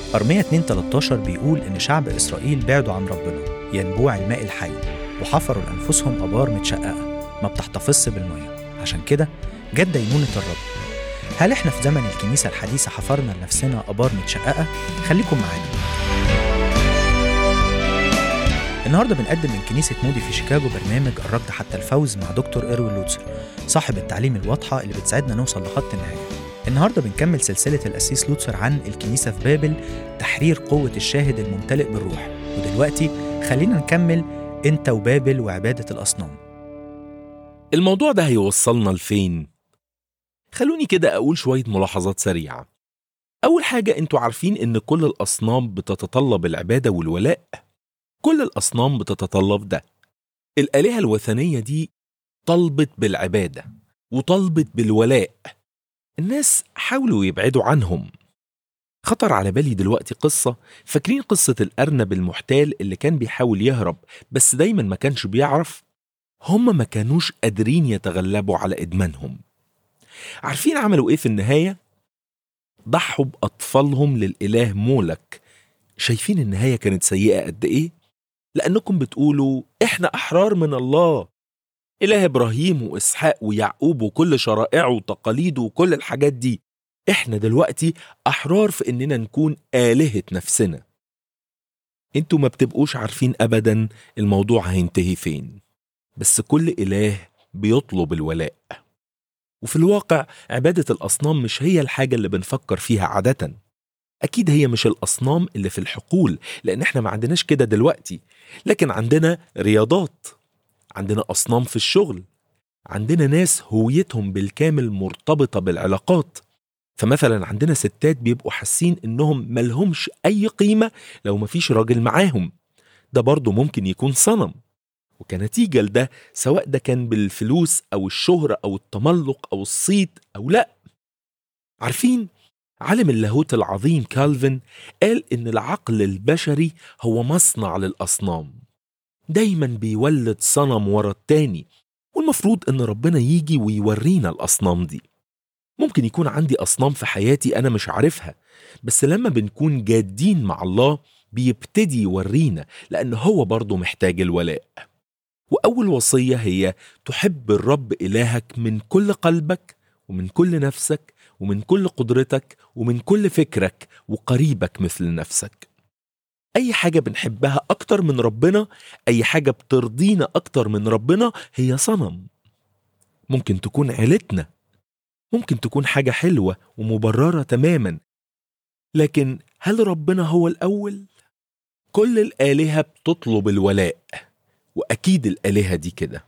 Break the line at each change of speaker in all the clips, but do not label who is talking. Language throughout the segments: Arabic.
أرمية 2:13 بيقول إن شعب إسرائيل بعدوا عن ربنا، ينبوع الماء الحي، وحفروا لأنفسهم آبار متشققة ما بتحتفظش بالمية. عشان كده جت دينونة الرب. هل إحنا في زمن الكنيسة الحديثة حفرنا لنفسنا آبار متشققة؟ خليكم معانا. النهاردة بنقدم من كنيسة مودي في شيكاغو برنامج الركض حتى الفوز مع دكتور إروين لوتسر، صاحب التعليم الواضحة اللي بتساعدنا نوصل لخط النهاية. النهاردة بنكمل سلسلة القسيس لوتسر عن الكنيسة في بابل، تحرير قوة الشاهد الممتلئ بالروح. ودلوقتي خلينا نكمل أنت وبابل وعبادة الأصنام.
الموضوع ده هيوصلنا لفين؟ خلوني كده أقول شوية ملاحظات سريعة. أول حاجة، أنتوا عارفين إن كل الأصنام بتتطلب العبادة والولاء. كل الأصنام بتتطلب ده. الآلهة الوثنية دي طلبت بالعبادة وطلبت بالولاء. الناس حاولوا يبعدوا عنهم. خطر على بالي دلوقتي قصة، فاكرين قصة الأرنب المحتال اللي كان بيحاول يهرب بس دايما ما كانش بيعرف؟ هم ما كانوش قادرين يتغلبوا على إدمانهم. عارفين عملوا إيه في النهاية؟ ضحوا بأطفالهم للإله مولك. شايفين النهاية كانت سيئة قد إيه؟ لأنكم بتقولوا إحنا أحرار من الله، إله إبراهيم وإسحاق ويعقوب وكل شرائعه وتقاليده وكل الحاجات دي. إحنا دلوقتي أحرار في إننا نكون آلهة نفسنا. انتوا ما بتبقوش عارفين أبدا الموضوع هينتهي فين، بس كل إله بيطلب الولاء. وفي الواقع عبادة الأصنام مش هي الحاجة اللي بنفكر فيها عادة. أكيد هي مش الأصنام اللي في الحقول، لأن إحنا ما عندناش كده دلوقتي. لكن عندنا رياضات، عندنا أصنام في الشغل، عندنا ناس هويتهم بالكامل مرتبطة بالعلاقات. فمثلا عندنا ستات بيبقوا حاسين إنهم ملهمش أي قيمة لو مفيش راجل معاهم. ده برضو ممكن يكون صنم. وكنتيجة لده، سواء ده كان بالفلوس أو الشهرة أو التملق أو الصيت أو لا. عارفين، عالم اللاهوت العظيم كالفن قال إن العقل البشري هو مصنع للأصنام، دايما بيولد صنم ورا التاني، والمفروض إن ربنا يجي ويورينا الأصنام دي. ممكن يكون عندي أصنام في حياتي أنا مش عارفها، بس لما بنكون جادين مع الله بيبتدي يورينا، لأن هو برضو محتاج الولاء. وأول وصية هي تحب الرب إلهك من كل قلبك ومن كل نفسك ومن كل قدرتك ومن كل فكرك، وقريبك مثل نفسك. أي حاجة بنحبها أكتر من ربنا، أي حاجة بترضينا أكتر من ربنا هي صنم. ممكن تكون عيلتنا، ممكن تكون حاجة حلوة ومبررة تماما، لكن هل ربنا هو الأول؟ كل الآلهة بتطلب الولاء، وأكيد الآلهة دي كده.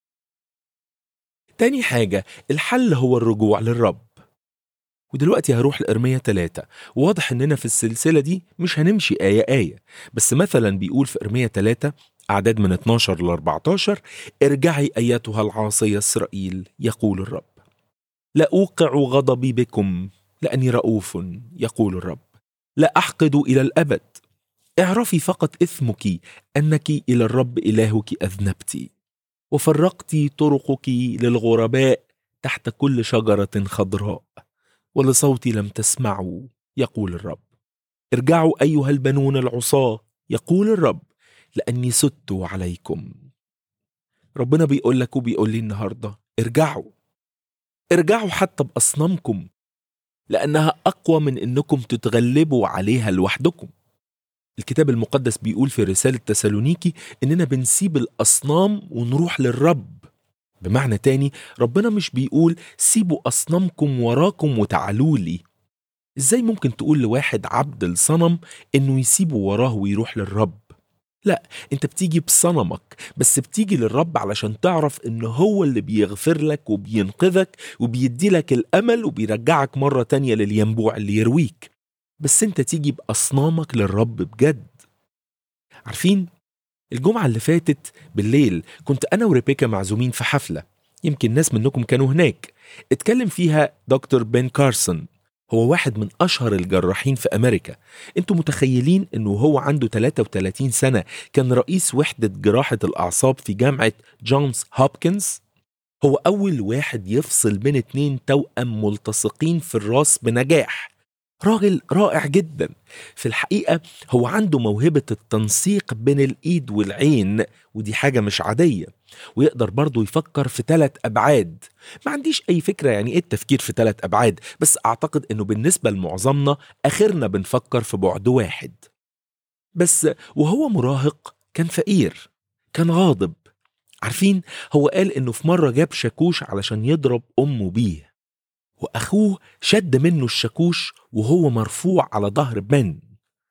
تاني حاجة، الحل هو الرجوع للرب. ودلوقتي هروح لإرمية 3. واضح إننا في السلسلة دي مش هنمشي آية آية، بس مثلا بيقول في إرمية 3 أعداد من 12 ل 14: ارجعي أيتها العاصية إسرائيل، يقول الرب، لا أوقع غضبي بكم لأني رؤوف، يقول الرب، لا أحقد إلى الأبد. اعرفي فقط إثمك أنك إلى الرب إلهك أذنبت، وفرقت طرقك للغرباء تحت كل شجرة خضراء، ولصوتي لم تسمعوا، يقول الرب. ارجعوا أيها البنون العصاة، يقول الرب، لأني سدت عليكم. ربنا بيقول لك وبيقول لي النهاردة، ارجعوا حتى بأصنامكم، لأنها أقوى من إنكم تتغلبوا عليها لوحدكم. الكتاب المقدس بيقول في رسالة تسالونيكي إننا بنسيب الأصنام ونروح للرب. بمعنى تاني، ربنا مش بيقول سيبوا أصنامكم وراكم وتعالوا لي. إزاي ممكن تقول لواحد عبد الصنم إنه يسيبه وراه ويروح للرب؟ لا، انت بتيجي بصنمك، بس بتيجي للرب علشان تعرف إنه هو اللي بيغفر لك وبينقذك وبيدي لك الأمل وبيرجعك مرة تانية للينبوع اللي يرويك. بس انت تيجي بأصنامك للرب بجد. عارفين، الجمعة اللي فاتت بالليل كنت أنا وريبيكا معزومين في حفلة، يمكن ناس منكم كانوا هناك. اتكلم فيها دكتور بن كارسون، هو واحد من أشهر الجراحين في أمريكا. انتوا متخيلين أنه هو عنده 33 سنة كان رئيس وحدة جراحة الأعصاب في جامعة جونز هوبكنز؟ هو أول واحد يفصل بين 2 توأم ملتصقين في الراس بنجاح. راجل رائع جدا. في الحقيقة هو عنده موهبة التنسيق بين الإيد والعين، ودي حاجة مش عادية. ويقدر برضو يفكر في 3 أبعاد. ما عنديش أي فكرة يعني إيه التفكير في 3 أبعاد، بس أعتقد إنه بالنسبة لمعظمنا آخرنا بنفكر في بعد واحد. بس وهو مراهق كان فقير، كان غاضب. عارفين، هو قال إنه في مرة جاب شاكوش علشان يضرب أمه بيه، وأخوه شد منه الشاكوش وهو مرفوع على ظهر بن.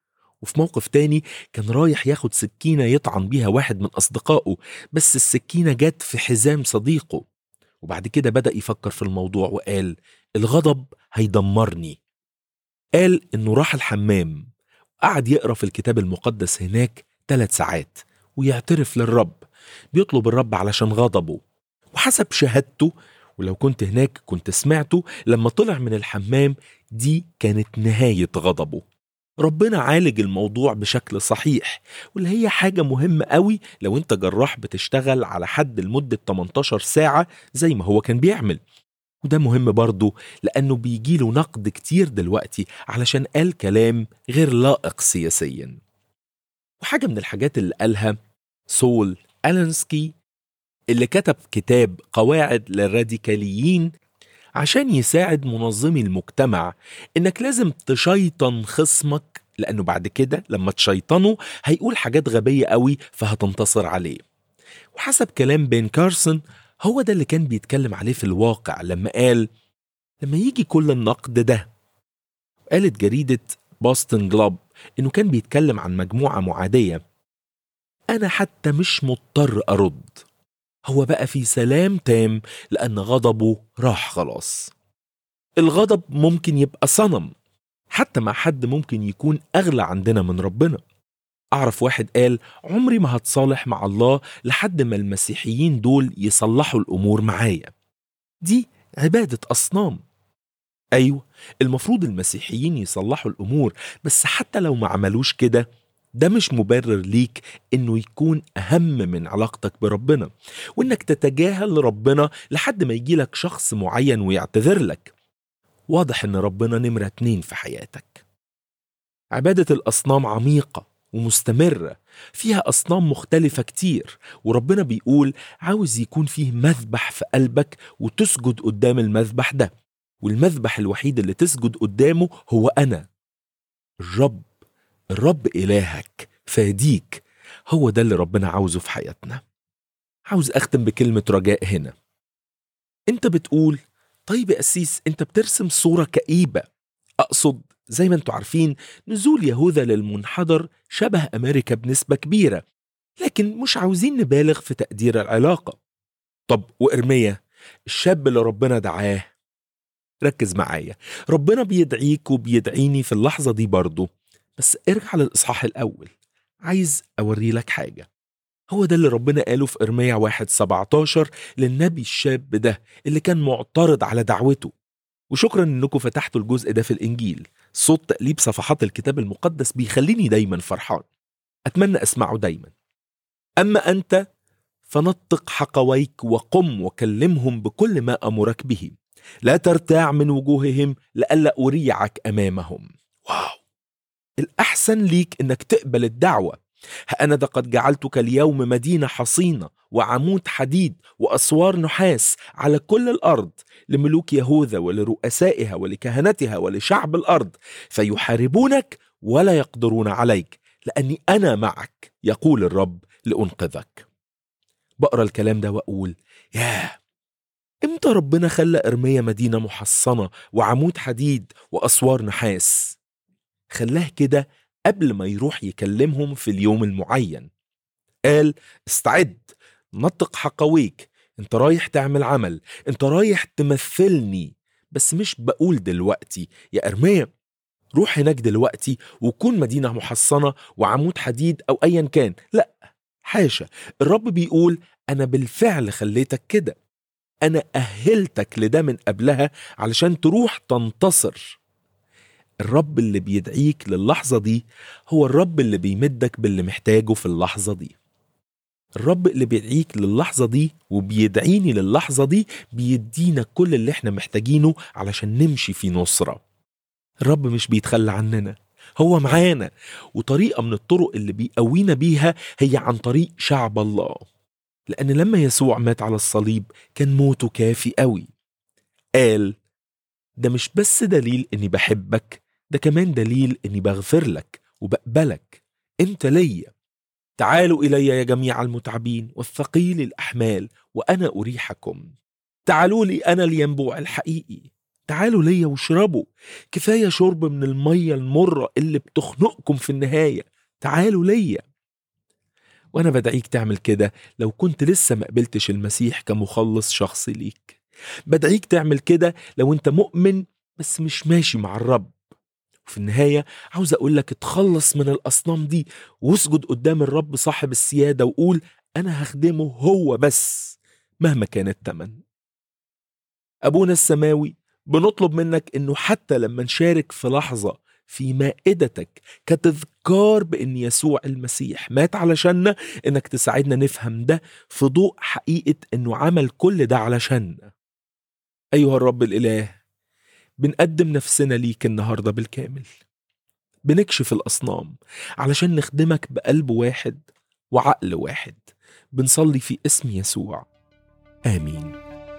وفي موقف تاني كان رايح ياخد سكينة يطعن بيها واحد من أصدقائه، بس السكينة جت في حزام صديقه. وبعد كده بدأ يفكر في الموضوع وقال الغضب هيدمرني. قال إنه راح الحمام، قعد يقرأ في الكتاب المقدس هناك 3 ساعات ويعترف للرب، بيطلب الرب علشان غضبه. وحسب شهادته، ولو كنت هناك كنت سمعته، لما طلع من الحمام دي كانت نهاية غضبه. ربنا عالج الموضوع بشكل صحيح، واللي هي حاجة مهمة قوي لو انت جراح بتشتغل على حد لمدة 18 ساعة زي ما هو كان بيعمل. وده مهم برضو لأنه بيجيله نقد كتير دلوقتي علشان قال كلام غير لائق سياسيا. وحاجة من الحاجات اللي قالها سول ألينسكي، اللي كتب كتاب قواعد للراديكاليين عشان يساعد منظمي المجتمع، إنك لازم تشيطن خصمك، لأنه بعد كده لما تشيطنه هيقول حاجات غبية قوي فهتنتصر عليه. وحسب كلام بين كارسون، هو ده اللي كان بيتكلم عليه في الواقع لما قال لما يجي كل النقد ده. قالت جريدة بوستن جلوب إنه كان بيتكلم عن مجموعة معادية. أنا حتى مش مضطر أرد، هو بقى في سلام تام لأن غضبه راح خلاص. الغضب ممكن يبقى صنم، حتى مع حد ممكن يكون أغلى عندنا من ربنا. أعرف واحد قال عمري ما هتصالح مع الله لحد ما المسيحيين دول يصلحوا الأمور معايا. دي عبادة أصنام. أيوة، المفروض المسيحيين يصلحوا الأمور، بس حتى لو ما عملوش كده ده مش مبرر ليك إنه يكون أهم من علاقتك بربنا، وإنك تتجاهل ربنا لحد ما يجيلك شخص معين ويعتذر لك. واضح إن ربنا نمرة 2 في حياتك. عبادة الأصنام عميقة ومستمرة، فيها أصنام مختلفة كتير، وربنا بيقول عاوز يكون فيه مذبح في قلبك وتسجد قدام المذبح ده، والمذبح الوحيد اللي تسجد قدامه هو أنا الرب إلهك فاديك. هو ده اللي ربنا عاوزه في حياتنا. عاوز أختم بكلمة رجاء هنا. أنت بتقول طيب يا قسيس أنت بترسم صورة كئيبة. أقصد زي ما أنتوا عارفين نزول يهوذا للمنحدر شبه أمريكا بنسبة كبيرة، لكن مش عاوزين نبالغ في تقدير العلاقة. طب وإرميا الشاب اللي ربنا دعاه؟ ركز معايا، ربنا بيدعيك وبيدعيني في اللحظة دي برضو، بس ارجع للإصحاح الأول. عايز أوري لك حاجة. هو ده اللي ربنا قاله في إرميا 1:17 للنبي الشاب ده اللي كان معترض على دعوته. وشكرا إنكم فتحتوا الجزء ده في الإنجيل. صوت تقليب صفحات الكتاب المقدس بيخليني دايما فرحان، أتمنى أسمعه دايما. أما أنت فنطق حقويك وقم وكلمهم بكل ما أمرك به، لا ترتاع من وجوههم لألا أريعك أمامهم. واو، الأحسن ليك إنك تقبل الدعوة. أنا قد جعلتك اليوم مدينة حصينة وعمود حديد وأسوار نحاس على كل الأرض، لملوك يهوذا ولرؤسائها ولكهنتها ولشعب الأرض، فيحاربونك ولا يقدرون عليك، لأني أنا معك يقول الرب لأنقذك. بقرأ الكلام ده وأقول إمتى ربنا خلى إرميا مدينة محصنة وعمود حديد وأسوار نحاس؟ خلاه كده قبل ما يروح يكلمهم في اليوم المعين. قال استعد، نطق حقويك، انت رايح تعمل عمل، انت رايح تمثلني، بس مش بقول دلوقتي يا إرميا روح هناك دلوقتي وكون مدينة محصنة وعمود حديد أو أيا كان. لا، حاشا، الرب بيقول أنا بالفعل خليتك كده، أنا أهلتك لده من قبلها علشان تروح تنتصر. الرب اللي بيدعيك للحظة دي هو الرب اللي بيمدك باللي محتاجه في اللحظة دي. الرب اللي بيدعيك للحظة دي وبيدعيني للحظة دي بيدينا كل اللي احنا محتاجينه علشان نمشي في نصرة. الرب مش بيتخلى عننا، هو معانا، وطريقة من الطرق اللي بيقوينا بيها هي عن طريق شعب الله. لأن لما يسوع مات على الصليب كان موته كافي قوي. قال ده مش بس دليل إني بحبك، ده كمان دليل إني بغفر لك وبقبلك، أنت ليا. تعالوا إلي يا جميع المتعبين والثقيل الأحمال وأنا أريحكم. تعالوا لي أنا الينبوع الحقيقي، تعالوا ليا واشربوا، كفاية شرب من المية المرة اللي بتخنقكم في النهاية، تعالوا ليا. وأنا بدعيك تعمل كده لو كنت لسه ما قبلتش المسيح كمخلص شخصي ليك. بدعيك تعمل كده لو أنت مؤمن بس مش ماشي مع الرب. وفي النهاية عاوز أقولك اتخلص من الأصنام دي واسجد قدام الرب صاحب السيادة وقول أنا هخدمه هو بس مهما كان الثمن. أبونا السماوي، بنطلب منك إنه حتى لما نشارك في لحظة في مائدتك كتذكار بإن يسوع المسيح مات علشاننا، إنك تساعدنا نفهم ده في ضوء حقيقة إنه عمل كل ده علشاننا. أيها الرب الإله، بنقدم نفسنا ليك النهاردة بالكامل، بنكشف الأصنام علشان نخدمك بقلب واحد وعقل واحد. بنصلي في اسم يسوع، آمين.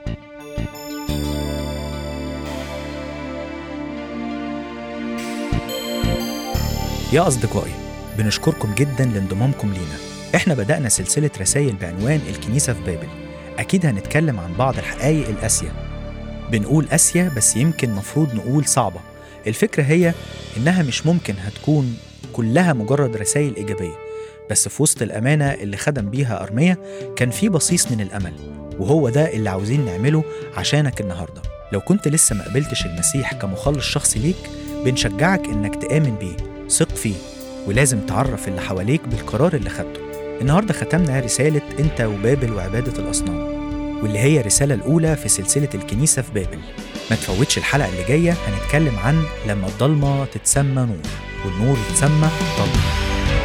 يا أصدقائي، بنشكركم جدا لانضمامكم لينا. احنا بدأنا سلسلة رسائل بعنوان الكنيسة في بابل. أكيد هنتكلم عن بعض الحقائق القاسية. بنقول قاسية بس يمكن مفروض نقول صعبة. الفكرة هي إنها مش ممكن هتكون كلها مجرد رسائل إيجابية، بس في وسط الأمانة اللي خدم بيها أرميا كان في بصيص من الأمل، وهو ده اللي عاوزين نعمله عشانك النهاردة. لو كنت لسه ما قبلتش المسيح كمخلص شخصي ليك، بنشجعك إنك تآمن بيه، ثق فيه، ولازم تعرف اللي حواليك بالقرار اللي خدته. النهاردة ختمنا رسالة أنت وبابل وعبادة الأصنام، واللي هي الرسالة الأولى في سلسلة الكنيسة في بابل. ما تفوتش الحلقة اللي جاية، هنتكلم عن لما الضلمة تتسمى نور والنور يتسمى ضلمة.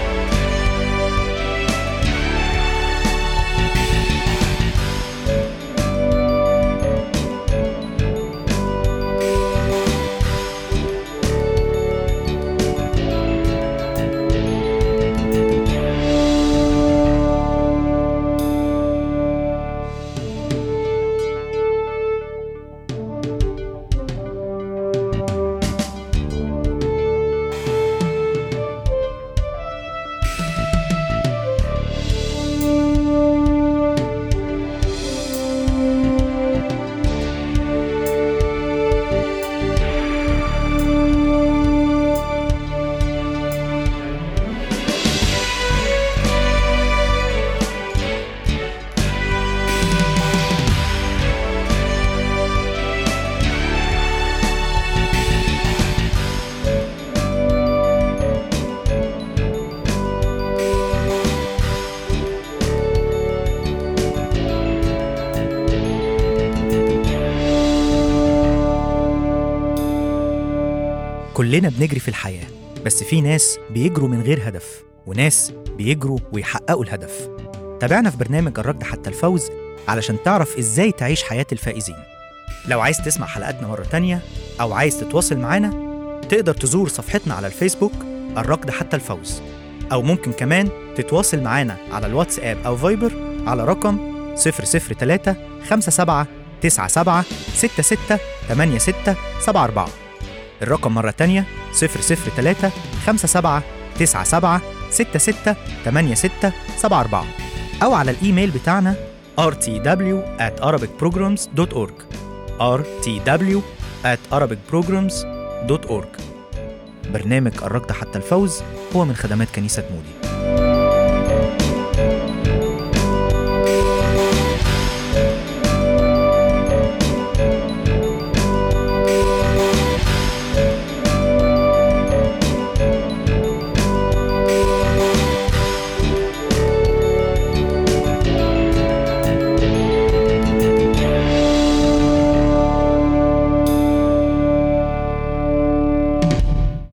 كلنا بنجري في الحياة، بس في ناس بيجروا من غير هدف، وناس بيجروا ويحققوا الهدف. تابعنا في برنامج الركض حتى الفوز علشان تعرف إزاي تعيش حياة الفائزين. لو عايز تسمع حلقاتنا مرة تانية أو عايز تتواصل معانا، تقدر تزور صفحتنا على الفيسبوك الركض حتى الفوز، أو ممكن كمان تتواصل معانا على الواتساب أو فايبر على رقم 003 57 97 66 86 74. الرقم مرة تانية 003 57 97 66 86 74، أو على الإيميل بتاعنا rtw@arabicprograms.org rtw@arabicprograms.org. برنامج الركض حتى الفوز هو من خدمات كنيسة مودي.